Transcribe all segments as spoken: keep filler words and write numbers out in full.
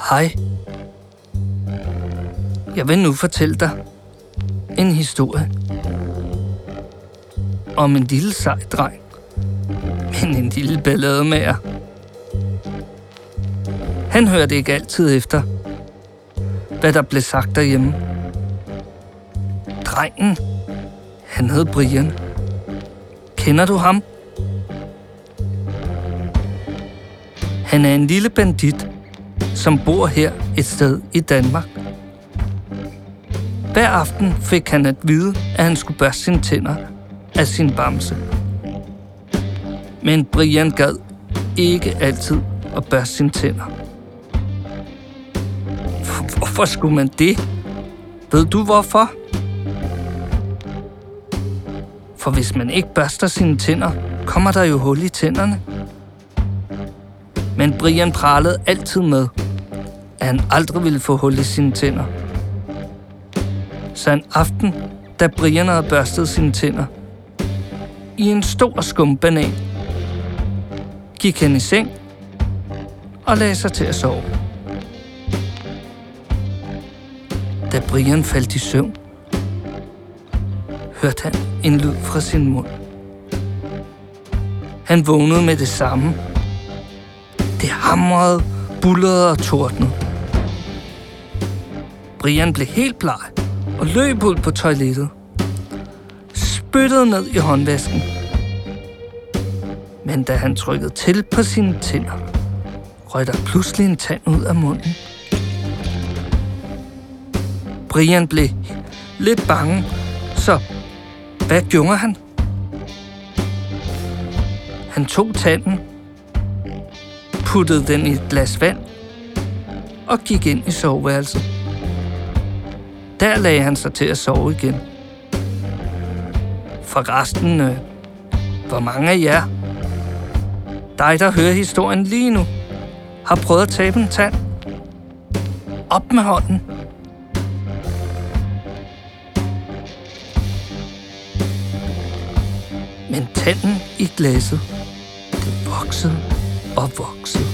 Hej. Jeg vil nu fortælle dig en historie om en lille sej dreng, men en lille ballademager. Han hørte ikke altid efter, hvad der blev sagt derhjemme. Drengen, han hed Brian. Kender du ham? Han er en lille bandit, som bor her et sted i Danmark. Hver aften fik han at vide, at han skulle børste sine tænder af sin bamse. Men Brian gad ikke altid at børste sine tænder. Hvorfor skulle man det? Ved du hvorfor? For hvis man ikke børster sine tænder, kommer der jo hul i tænderne. Men Brian pralede altid med, at han aldrig ville få hul i sine tænder. Så en aften, da Brian havde børstet sine tænder i en stor skumbanan, gik han i seng og lagde sig til at sove. Da Brian faldt i søvn, hørte han en lyd fra sin mund. Han vågnede med det samme. Det hamrede, buldrede og tordnede. Brian blev helt bleg og løb ud på toilettet. Spyttede ned i håndvasken. Men da han trykkede til på sine tænder, røg der pludselig en tand ud af munden. Brian blev lidt bange, så hvad gjorde han? Han tog tanden, puttede den i et glas vand og gik ind i soveværelset. Der lagde han sig til at sove igen. For resten, øh, hvor mange af jer, dig der hører historien lige nu, har prøvet at tabe en tand? Op med hånden. Men tanden i glasset, det voksede og voksede.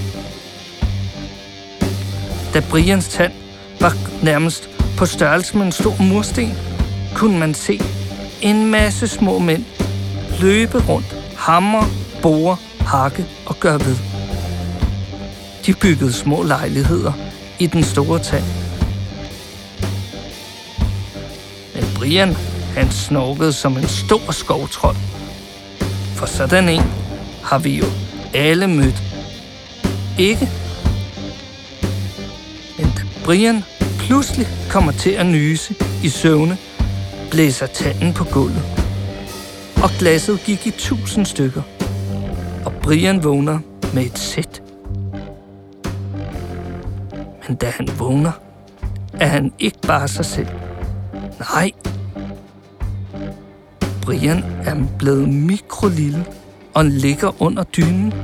Da Brians tand var nærmest på størrelse med en stor mursten, kunne man se en masse små mænd løbe rundt, hamre, bore, hakke og gøre ved. De byggede små lejligheder i den store tand. Men Brian, han snorkede som en stor skovtrold. For sådan en har vi jo alle mødt. Ikke? Men da Brian pludselig kommer til at nyse i søvne, blæser tanden på gulvet. Og glasset gik i tusind stykker. Og Brian vågner med et sæt. Men da han vågner, er han ikke bare sig selv. Nej. Brian er blevet mikrolille og ligger under dynen.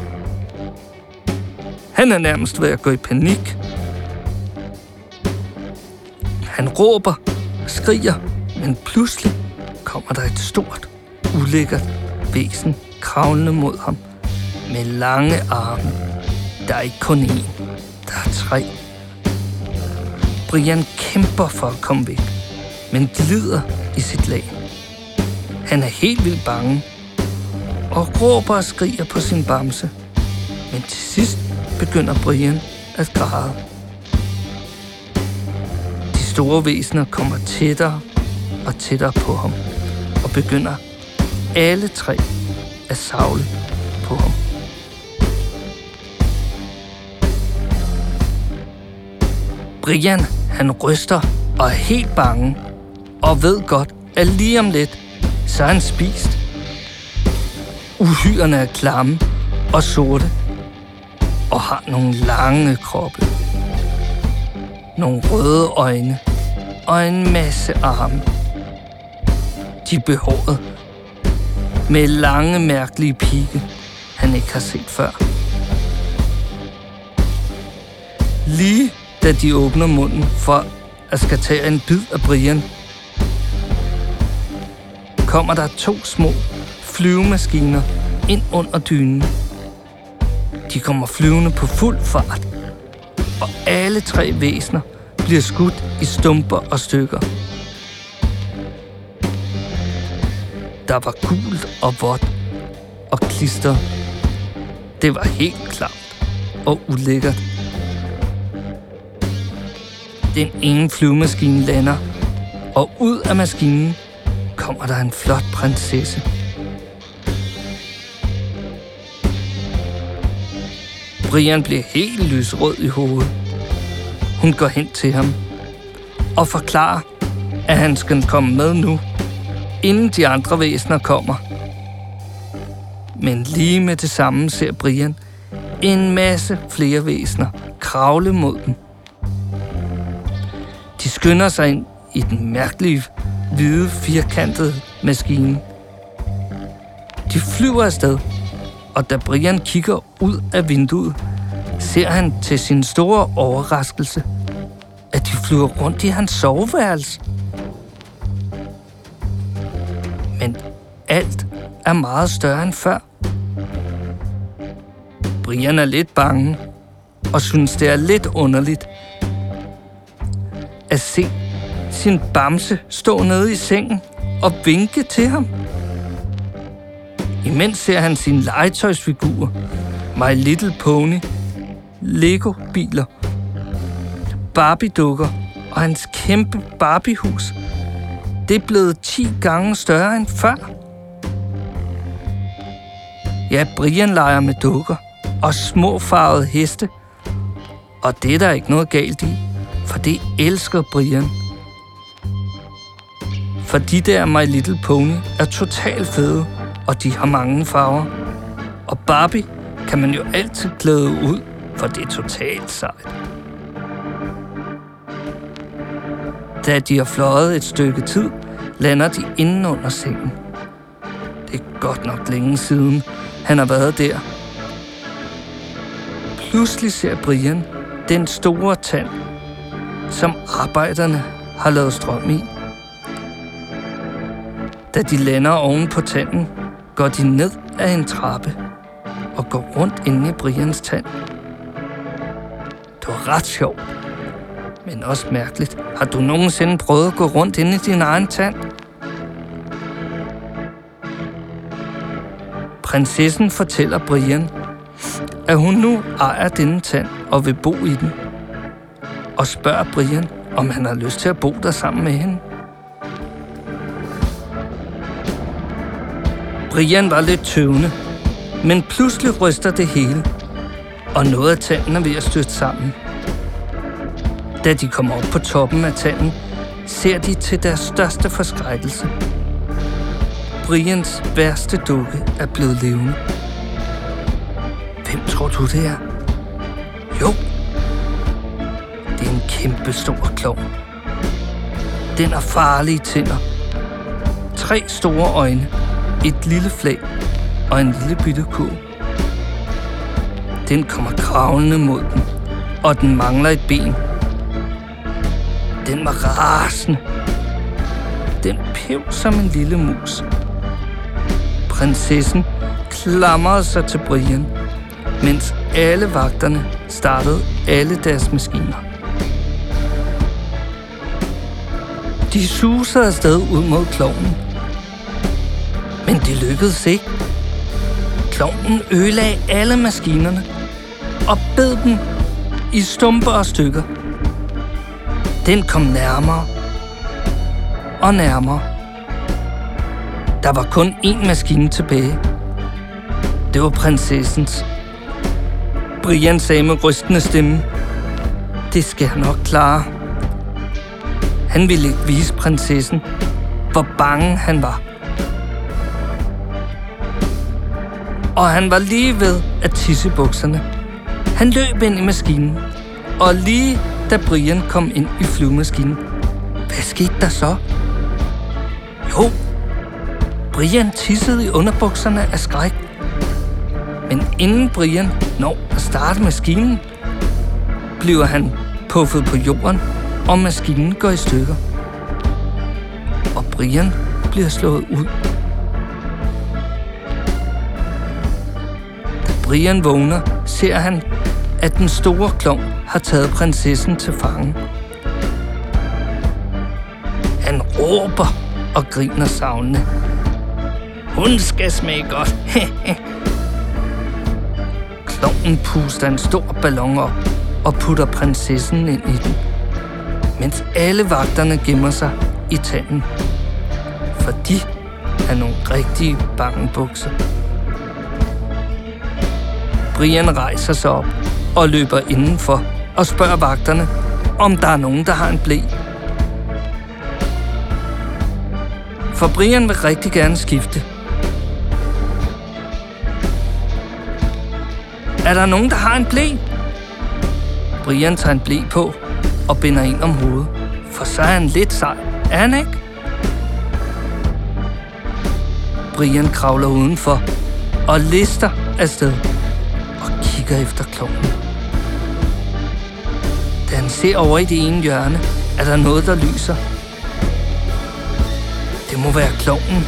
Han er nærmest ved at gå i panik. Han råber, skriger, men pludselig kommer der et stort, ulækkert væsen kravlende mod ham med lange arme. Der er ikke kun én, der er tre. Brian kæmper for at komme væk, men glider i sit lag. Han er helt vildt bange og råber og skriger på sin bamse. Men til sidst begynder Brian at græde. De store væsener kommer tættere og tættere på ham og begynder alle tre at savle på ham. Brian, han ryster og er helt bange og ved godt, at lige om lidt, så er han spist. Uhyrerne er klamme og sorte og har nogle lange kroppe, nogle røde øjne og en masse arme. De er behåret med lange, mærkelige pigge, han ikke har set før. Lige da de åbner munden for at skal tage en bid af Brian, kommer der to små flyvemaskiner ind under dynen. De kommer flyvende på fuld fart og alle tre væsener bliver skudt i stumper og stykker. Der var gult og vådt og klistret. Det var helt klamt og ulækkert. Den ene flyvemaskine lander, og ud af maskinen kommer der en flot prinsesse. Brian bliver helt lysrød i hovedet. Hun går hen til ham og forklarer, at han skal komme med nu, inden de andre væsener kommer. Men lige med det samme ser Brian en masse flere væsener kravle mod dem. De skynder sig ind i den mærkelige, hvide, firkantede maskine. De flyver afsted, og da Brian kigger ud af vinduet, ser han til sin store overraskelse, at de flyver rundt i hans soveværelse. Men alt er meget større end før. Brian er lidt bange og synes, det er lidt underligt at se sin bamse stå nede i sengen og vinke til ham. Imens ser han sine legetøjsfigurer, My Little Pony, Lego-biler, Barbie-dukker og hans kæmpe Barbie-hus. Det er blevet ti gange større end før. Ja, Brian leger med dukker og små farvede heste, og det er der ikke noget galt i, for det elsker Brian. For de der My Little Pony er totalt fede, og de har mange farver. Og Barbie kan man jo altid klæde ud, for det er totalt sejt. Da de har fløjet et stykke tid, lander de inde under sengen. Det er godt nok længe siden, han har været der. Pludselig ser Brian den store tand, som arbejderne har lavet strøm i. Da de lander oven på tanden, går de ned ad en trappe og går rundt inde i Brians tand. Det var ret sjovt, men også mærkeligt. Har du nogensinde prøvet at gå rundt inde i din egen tand? Prinsessen fortæller Brian, at hun nu ejer denne tand og vil bo i den, og spørger Brian, om han har lyst til at bo der sammen med hende. Brian var lidt tøvende, men pludselig ryster det hele, og noget af tanden er ved at støtte sammen. Da de kommer op på toppen af tanden, ser de til deres største forskrækkelse. Brians værste dukke er blevet levende. Hvem tror du det er? Jo, det er en kæmpe stor klovn. Den har farlige tænder, tre store øjne, et lille flag og en lille bitte kurv. Den kommer kravlende mod dem, og den mangler et ben. Den var rasende. Den pev som en lille mus. Prinsessen klamrede sig til Brian, mens alle vagterne startede alle deres maskiner. De susede afsted ud mod klovnen, men det lykkedes ikke. Klovnen ødelagde alle maskinerne og bed dem i stumper og stykker. Den kom nærmere og nærmere. Der var kun én maskine tilbage. Det var prinsessens. Brian sagde med rystende stemme, det skal han nok klare. Han ville ikke vise prinsessen, hvor bange han var. Og han var lige ved at tisse bukserne. Han løb ind i maskinen, og lige da Brian kom ind i flyvemaskinen, hvad skete der så? Jo, Brian tissede i underbukserne af skræk. Men inden Brian når at starte maskinen, bliver han puffet på jorden, og maskinen går i stykker. Og Brian bliver slået ud. Da Brian vågner, ser han, at den store klovn har taget prinsessen til fange. Han råber og griner savnende. Hun skal smage godt. Klovnen puster en stor ballon op og putter prinsessen ind i den, mens alle vagterne gemmer sig i tanden, for de er nogle rigtige bangebukser. Brian rejser sig op og løber indenfor og spørger vagterne, om der er nogen, der har en ble. For Brian vil rigtig gerne skifte. Er der nogen, der har en ble? Brian tager en ble på og binder en om hovedet, for så er han lidt sej. Er han ikke? Brian kravler udenfor og lister afsted og kigger efter klovnen. Da han ser over i det ene hjørne, er der noget, der lyser. Det må være klovnen.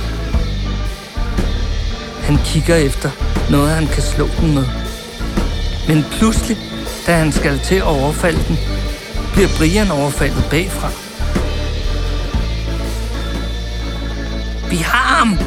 Han kigger efter noget, han kan slå den med. Men pludselig, da han skal til at overfalde den, bliver Brian overfaldet bagfra. Vi har ham!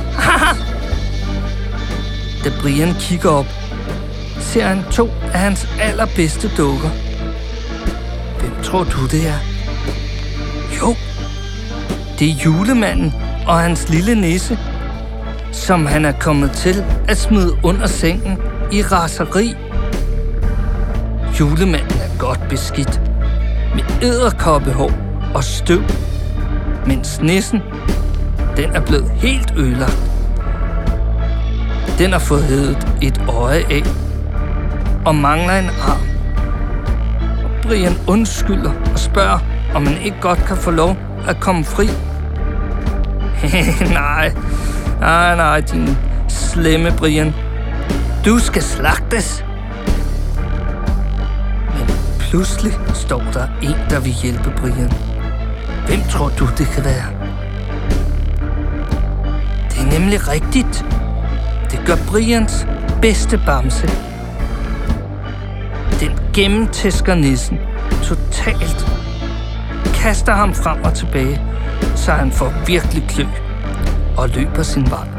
Da Brian kigger op, ser han to af hans allerbedste dukker. Hvem tror du, det er? Jo, det er julemanden og hans lille nisse, som han er kommet til at smide under sengen i raseri. Julemanden er godt beskidt, med edderkoppehår og støv, mens nissen, den er blevet helt ødelagt. Den har fået hævet et øje af og mangler en arm. Og Brian undskylder og spørger, om han ikke godt kan få lov at komme fri. nej, nej, nej, din slemme Brian. Du skal slagtes. Men pludselig står der en, der vil hjælpe Brian. Hvem tror du, det kan være? Det er nemlig rigtigt. Det gør Brians bedste bamse. Den gennemtæsker nissen totalt, kaster ham frem og tilbage, så han får virkelig klø og løber sin vej.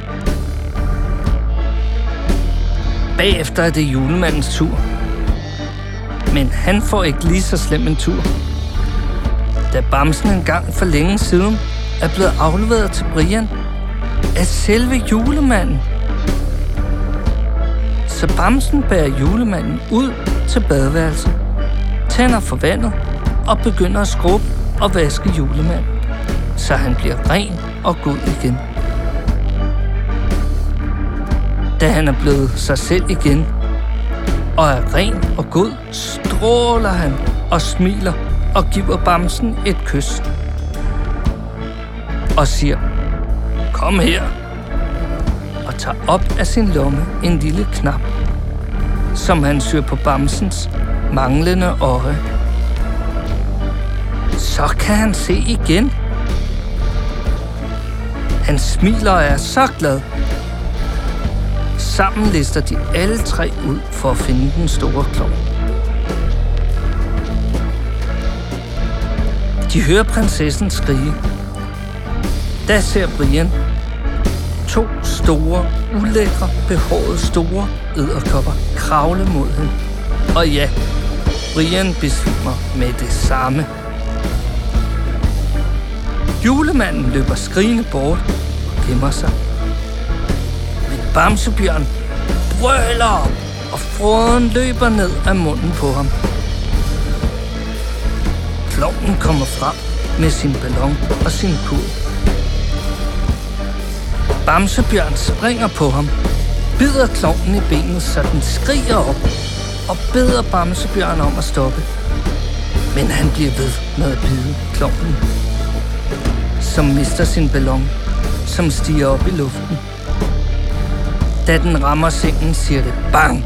Bagefter er det julemandens tur, men han får ikke lige så slem en tur, da bamsen engang for længe siden er blevet afleveret til Brian af selve julemanden. Så bamsen bærer julemanden ud til badeværelset, tænder for vandet og begynder at skrubbe og vaske julemanden, så han bliver ren og god igen. Da han er blevet sig selv igen og er ren og god, stråler han og smiler og giver bamsen et kys og siger, kom her, og tager op af sin lomme en lille knap, som han syr på bamsens manglende øje. Så kan han se igen. Han smiler og er så glad. Sammen lister de alle tre ud for at finde den store klovn. De hører prinsessen skrige. Da ser Brian to store, ulækre, behårede store edderkopper kravle mod hende. Og ja, Brian besvimer med det samme. Julemanden løber skrigende bort og gemmer sig. Men Bamsebjørn brøler, og fråden løber ned af munden på ham. Klovnen kommer frem med sin ballon og sin pude. Bamsebjørn springer på ham, bider klovnen i benet, så den skriger op, og beder Bamsebjørn om at stoppe. Men han bliver ved med at bide klovnen, som mister sin ballon, som stiger op i luften. Da den rammer sengen, siger det bang.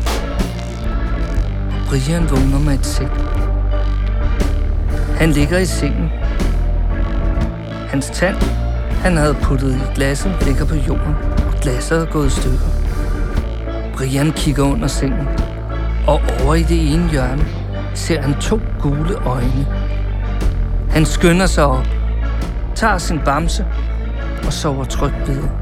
Og Brian vågner med et sæt. Han ligger i sengen. Hans tand, han havde puttet i glasset, ligger på jorden, og glasset er gået i stykker. Brian kigger under sengen, og over i det ene hjørne ser han to gule øjne. Han skynder sig op, tager sin bamse og sover trygt videre.